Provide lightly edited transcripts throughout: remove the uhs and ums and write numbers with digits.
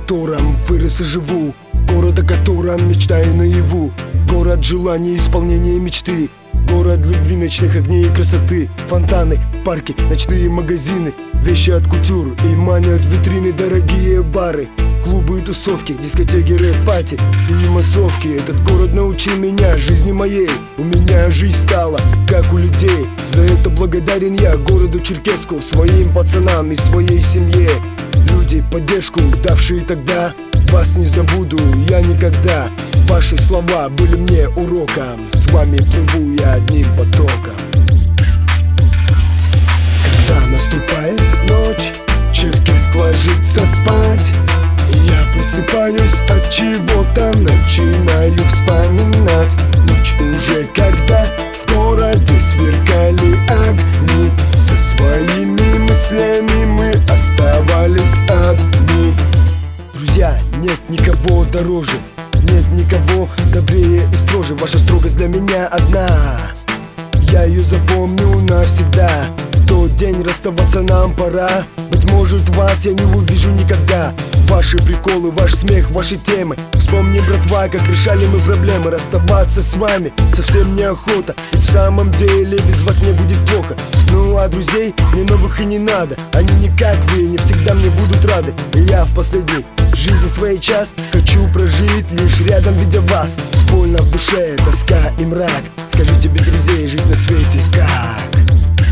котором вырос и живу, город, о котором мечтаю наяву. Город желаний, исполнения мечты, город любви, ночных огней и красоты. Фонтаны, парки, ночные магазины, вещи от кутюр и манят витрины. Дорогие бары, клубы и тусовки, дискотеки, рэп-пати и массовки. Этот город научил меня жизни моей. У меня жизнь стала, как у людей. За это благодарен я городу Черкесску, своим пацанам и своей семье. Люди, поддержку, давшие тогда, вас не забуду я никогда. Ваши слова были мне уроком, с вами плыву я одним потоком. Когда наступает ночь, Черкесск ложится спать, я просыпаюсь от чего-то, начинаю вспоминать ночь уже, когда в городе сверкали огни. Со своими мыслями мы оставались одни. Друзья, нет никого дороже, нет никого добрее и строже. Ваша строгость для меня одна, я ее запомню навсегда. Тот день расставаться нам пора, быть может, вас я не увижу никогда. Ваши приколы, ваш смех, ваши темы. Вспомни, братва, как решали мы проблемы. Расставаться с вами совсем неохота, ведь в самом деле без вас мне будет плохо. Ну а друзей мне новых и не надо, они не как вы, не всегда мне будут рады. И я в последний жизни свой час хочу прожить лишь рядом, видя вас. Больно в душе, тоска и мрак. Скажите без друзей жить на свете как?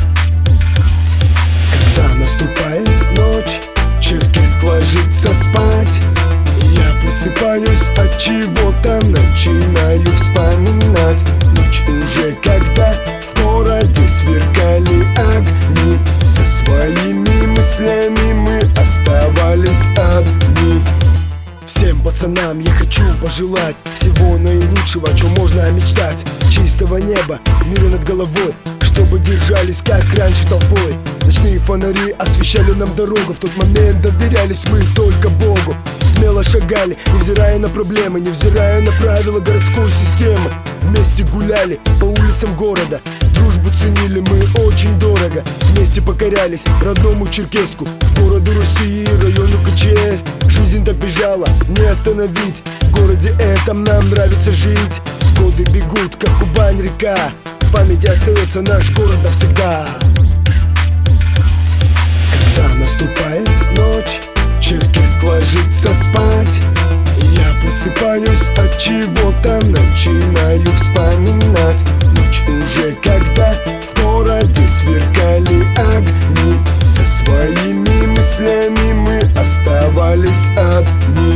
Когда наступает ночь, Черкесск ложится спать, я просыпаюсь от чего-то, начинаю вспоминать ночь уже, когда в городе сверкали огни. Со своими мыслями мы оставались одни. Всем пацанам я хочу пожелать всего наилучшего, о чем можно мечтать. Чистого неба, мира над головой, чтобы держались как раньше толпой. Ночные фонари освещали нам дорогу, в тот момент доверялись мы только Богу. Смело шагали, невзирая на проблемы, невзирая на правила городской системы. Вместе гуляли по улицам города, дружбу ценили мы очень дорого. Вместе покорялись родному Черкесску, городу России, району КЧР. Жизнь так бежала, не остановить, в городе этом нам нравится жить. Годы бегут, как Кубань река, в памяти остается наш город навсегда. Когда наступает ночь, Черкесск ложится спать, я просыпаюсь от чего-то, начинаю вспоминать ночь уже, когда в городе сверкали огни. Со своими мыслями мы оставались одни.